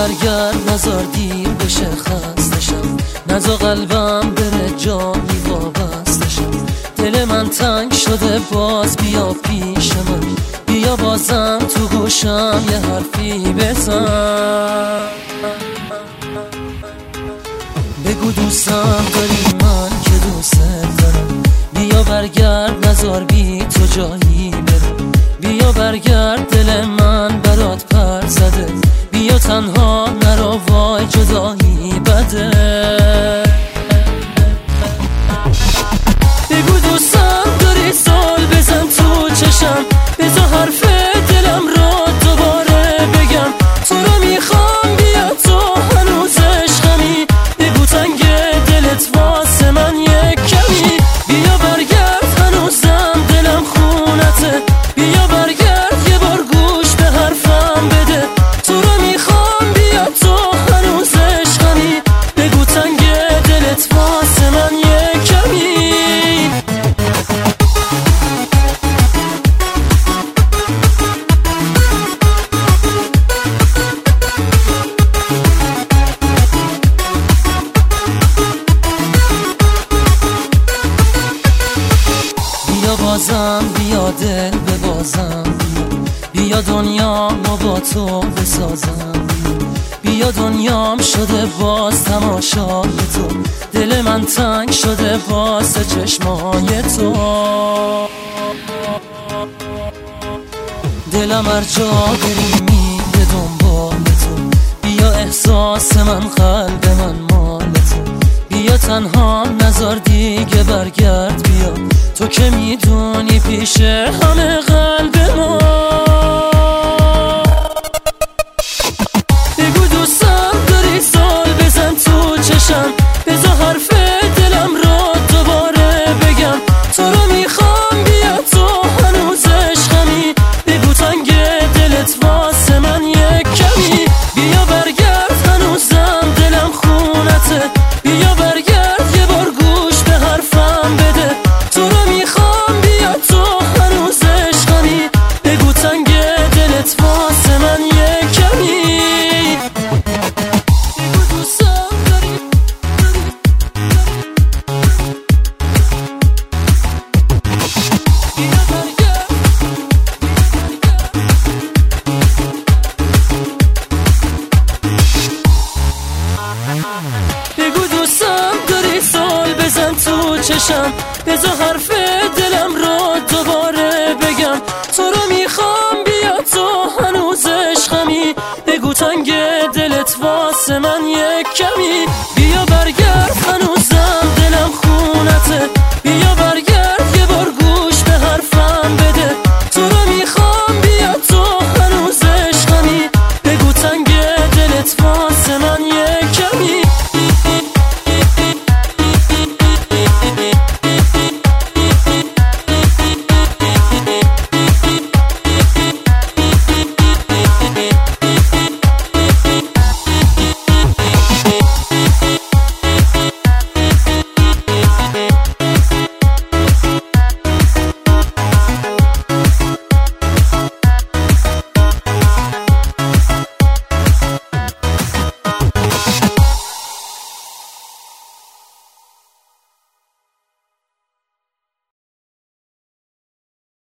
برگرد نزار دیر بشه خستشم، نزا قلبم بره جانی وابستشم. دل من تنگ شده باز بیا پیش من، بیا بازم تو گوشم یه حرفی بزن. بگو دوستم داری من که دوست دارم، بیا برگرد نزار بی تو جایی برم. بیا برگرد دل من برات پر زده، بیا تنها نرو وای جدایی بده. بگو دوستم داری سال بزن تو چشم، بزا حرف دلم رو دوباره بگم. تو رو میخوام بیا تو هنوز عشقمی، بگو تنگ دلت واسه من یک کمی. بیا برگرد هنوزم دلم خونته، بیا برگرد یه بار گوش به حرفم بده. تو رو میخوام بیا تو هنوز عشقمی، بگو تنگ دلت واسه من یک کمی. بیا بازم بیا دل ببازم، بیا دنیامو با تو بسازم. بیا دنیام شده باز تماشای تو، دل من تنگ شده واسه چشمای تو. دلم هر جا بری میره دنبال تو، بیا احساس من قلب من مال تو. بیا تنها نزار دیگه برگرد بیا، تو که میدونی پیش همه قلب ما. بگو دوستم داری سال بزن تو چشم، بزا حرف دلم رو دوباره بگم. تو رو میخوام بیا تو هنوز عشقمی، بگو تنگ دلت واسه من یک کمی. بیا برگرد هنوزم دلم خونته، بیا برگرد یه بار گوش به حرفم بده. تو رو میخوام بیا تو هنوز عشقمی، بگو تنگ دلت واسه من یک کمی. بگو دوستم داری بیا برگرد. بگو دوستم داری سال بزن تو چشم، بزا حرف دلم رو دوباره بگم. تو رو میخوام بیا تو هنوز عشقمی، بگو تنگ دلت واسه من